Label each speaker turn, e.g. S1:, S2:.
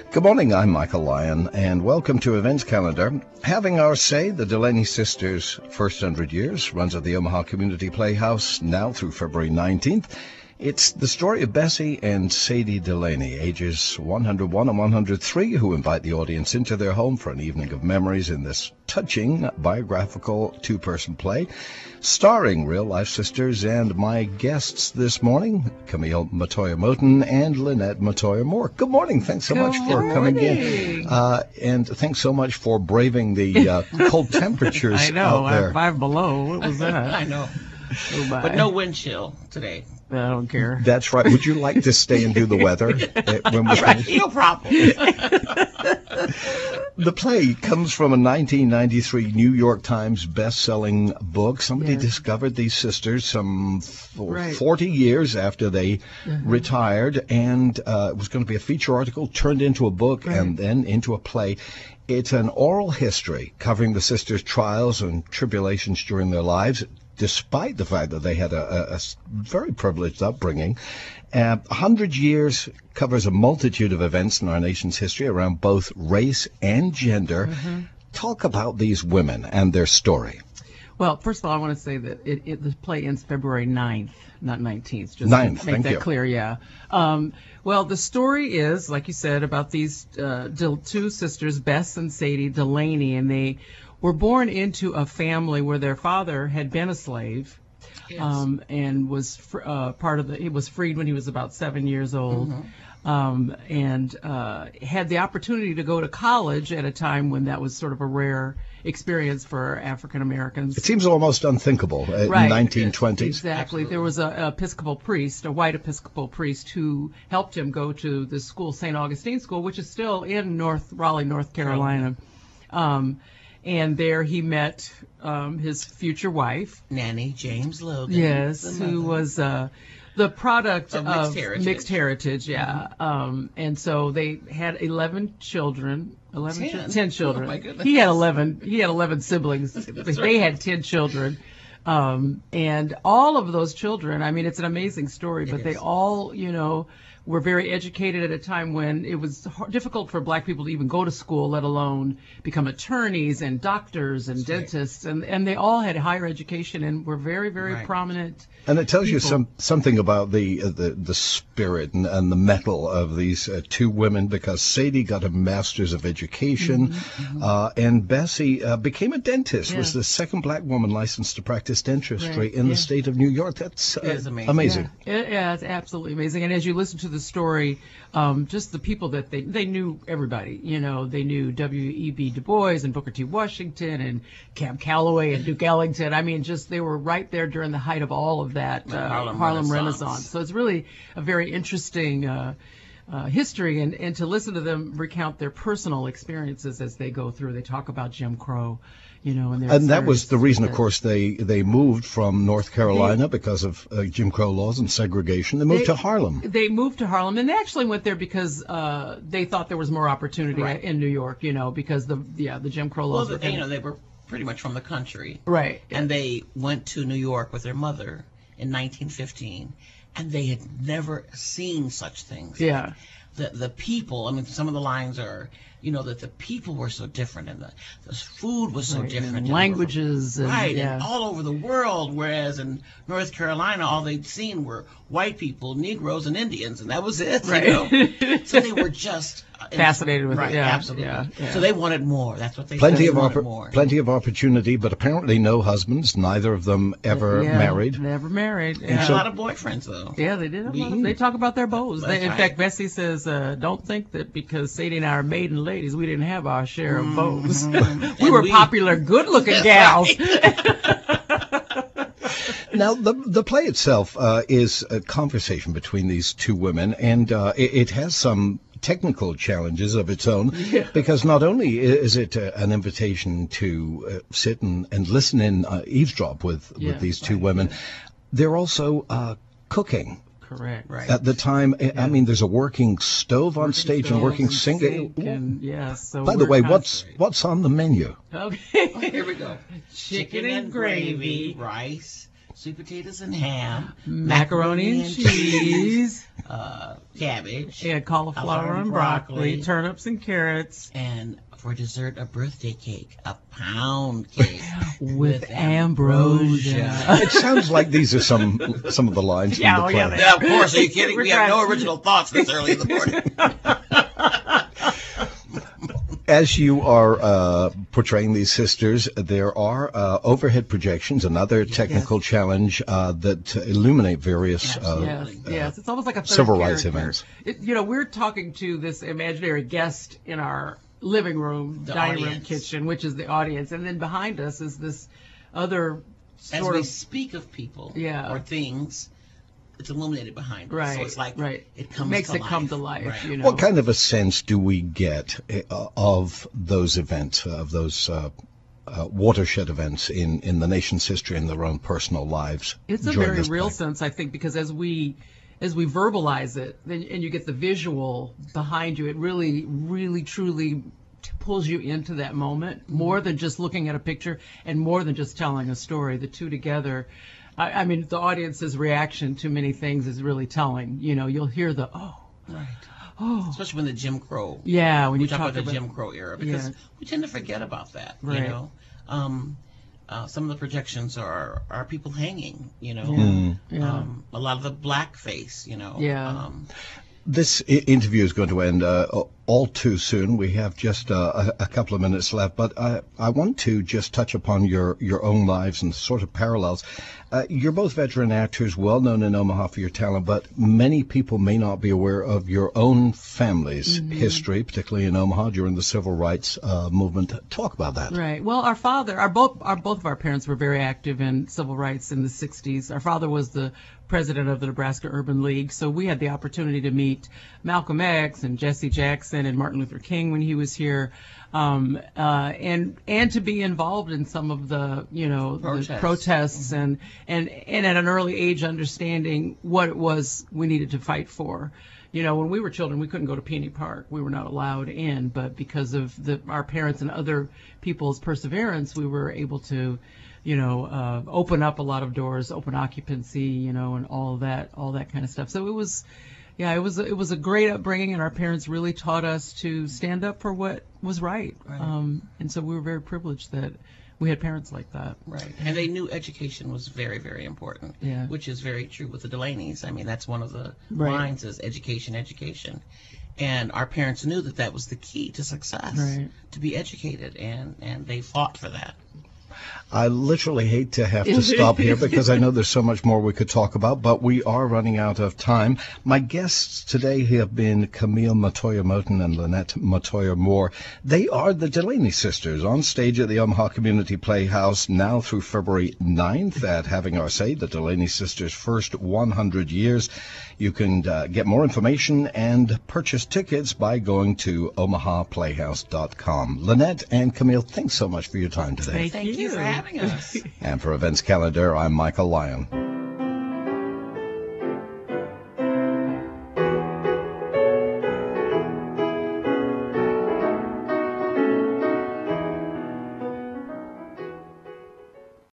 S1: Good morning, I'm Michael Lyon, and welcome to Events Calendar. Having our say, the Delaney Sisters' first 100 years runs at the Omaha Community Playhouse now through February 19th. It's the story of Bessie and Sadie Delaney, ages 101 and 103, who invite the audience into their home for an evening of memories in this touching biographical two-person play, starring real-life sisters and my guests this morning, Camille Matoya-Moton and Lynette Matoya-Moore. Good morning. Thanks so much for coming in. And thanks so much for braving the cold temperatures
S2: I know,
S1: out there.
S2: 5 below. What was that?
S3: I know.
S2: Oh,
S3: But no wind chill today.
S2: I don't care.
S1: That's right. Would you like to stay and do the weather when we're finished?
S3: No problem.
S1: The play comes from a 1993 New York Times best-selling book. Somebody discovered these sisters some 40 years after they retired, and it was going to be a feature article turned into a book and then into a play. It's an oral history covering the sisters' trials and tribulations during their lives, despite the fact that they had a very privileged upbringing. 100 Years covers a multitude of events in our nation's history around both race and gender. Talk about these women and their story.
S2: Well, first of all, I want to say that the play ends February 9th, not 19th. Just
S1: 9th,
S2: to make that clear, yeah. Well, the story is, like you said, about these two sisters, Bess and Sadie Delaney, and they were born into a family where their father had been a slave, and was he was freed when he was about 7 years old, and had the opportunity to go to college at a time when that was sort of a rare experience for African Americans.
S1: It seems almost unthinkable in 1920s.
S2: Exactly. There was a Episcopal priest, a white Episcopal priest, who helped him go to the school, St. Augustine School, which is still in Raleigh, North Carolina. And there he met his future wife,
S3: Nanny James Logan.
S2: Yes, who was the product of mixed heritage. And so they had 11 children. 10 children.
S3: Oh, my goodness.
S2: He had 11. He had 11 siblings. They had 10 children. And all of those children, I mean, it's an amazing story, but they all, were very educated at a time when it was difficult for black people to even go to school, let alone become attorneys and doctors and dentists. And they all had higher education and were very, very prominent.
S1: And it tells you something about the spirit and the mettle of these two women, because Sadie got a master's of education, and Bessie became a dentist, was the second black woman licensed to practice dentistry in the state of New York. That's amazing.
S2: Yeah, it's absolutely amazing. And as you listen to the story, just the people that they knew everybody. They knew W.E.B. Du Bois and Booker T. Washington and Cab Calloway and Duke Ellington. I mean, just they were right there during the height of all of that Harlem Renaissance. So it's really a very interesting history, and to listen to them recount their personal experiences as they go through. They talk about Jim Crow. And
S1: that was the reason, of course, they moved from North Carolina because of Jim Crow laws and segregation. They moved to Harlem.
S2: They moved to Harlem, and they actually went there because they thought there was more opportunity in New York, because the Jim Crow laws.
S3: Well, they were pretty much from the country.
S2: Right.
S3: And they went to New York with their mother in 1915, and they had never seen such things.
S2: Yeah.
S3: The people, I mean, some of the lines are, that the people were so different, and the food was so different.
S2: And languages.
S3: And all over the world, whereas in North Carolina, all they'd seen were white people, Negroes, and Indians, and that was it. So they were just
S2: fascinated with it. Yeah,
S3: absolutely.
S2: Yeah.
S3: So they wanted more. That's what they
S1: plenty
S3: wanted more.
S1: Plenty of opportunity, but apparently no husbands. Neither of them ever married.
S2: Never married.
S3: And a lot of boyfriends, though.
S2: Yeah, they did. They talk about their beaux. In fact, Bessie says, "Don't think that because Sadie and I are maiden ladies, we didn't have our share of beaux. we were popular, good-looking gals."
S1: Now, the play itself is a conversation between these two women, and it has some technical challenges of its own, because not only is it an invitation to sit and listen in, eavesdrop with these two women, they're also cooking.
S2: Correct.
S3: Right.
S1: At the time, I mean, there's a working stove on stage and working sink.
S2: So
S1: by the way, what's on the menu?
S2: Okay.
S3: Here we go. Chicken and gravy, rice, sweet potatoes and ham,
S2: macaroni and cheese,
S3: cabbage.
S2: Yeah, cauliflower and broccoli, turnips and carrots.
S3: And for dessert, a birthday cake, a pound cake
S2: with ambrosia.
S1: It sounds like these are some of the lines from the play.
S3: Yeah, of course. Are you kidding? We have no original thoughts this early in the morning.
S1: As you are portraying these sisters, there are overhead projections, another technical challenge that illuminate various
S2: yes. It's almost like a third
S1: civil rights
S2: character.
S1: events.
S2: We're talking to this imaginary guest in our living room, dining room, kitchen, which is the audience, and then behind us is this other
S3: As
S2: sort
S3: we
S2: of
S3: speak of people
S2: Yeah.
S3: or things, it's illuminated behind us.
S2: right.
S3: So it's like
S2: right.
S3: it comes
S2: makes
S3: to
S2: it
S3: life.
S2: come to life.
S3: Right.
S2: You know.
S1: What kind of a sense do we get of those events, of those watershed events in the nation's history and their own personal lives?
S2: It's a
S1: during
S2: very
S1: this
S2: real
S1: play?
S2: sense, I think, because as we verbalize it, then and you get the visual behind you, it really, really, truly pulls you into that moment more than just looking at a picture and more than just telling a story. The two together. I mean, the audience's reaction to many things is really telling. You'll hear the
S3: Right.
S2: oh,
S3: Especially when the Jim Crow.
S2: yeah, when
S3: We
S2: you
S3: talk
S2: talk
S3: about the Jim Crow era because
S2: Yeah.
S3: we tend to forget about that.
S2: Right.
S3: You know, some of the projections are people hanging. You know,
S2: Yeah.
S3: a lot of the blackface. You know.
S2: Yeah.
S1: This interview is going to end all too soon. We have just a couple of minutes left, but I want to just touch upon your own lives and sort of parallels. You're both veteran actors, well known in Omaha for your talent, but many people may not be aware of your own family's history, particularly in Omaha during the civil rights movement. Talk about that.
S2: Right. Well, both of our parents were very active in civil rights in the 60s. Our father was the president of the Nebraska Urban League, so we had the opportunity to meet Malcolm X and Jesse Jackson and Martin Luther King when he was here, and to be involved in some of the the protests and at an early age understanding what it was we needed to fight for. When we were children, we couldn't go to Peony Park. We were not allowed in, but because of our parents and other people's perseverance, we were able to open up a lot of doors, open occupancy, and all that kind of stuff. So it was a great upbringing, and our parents really taught us to stand up for what was right. And so we were very privileged that we had parents like that.
S3: Right. And they knew education was very, very important, which is very true with the Delaney's. I mean, that's one of the lines is education, education. And our parents knew that was the key to success, to be educated, and they fought for that.
S1: I literally hate to have to stop here because I know there's so much more we could talk about, but we are running out of time. My guests today have been Camille Matoya-Moton and Lynette Matoya-Moore. They are the Delaney sisters on stage at the Omaha Community Playhouse now through February 9th at Having Our Say, the Delaney sisters' first 100 years. You can get more information and purchase tickets by going to omahaplayhouse.com. Lynette and Camille, thanks so much for your time today.
S2: Thank you
S3: for having us.
S1: And for Events Calendar, I'm Michael Lyon.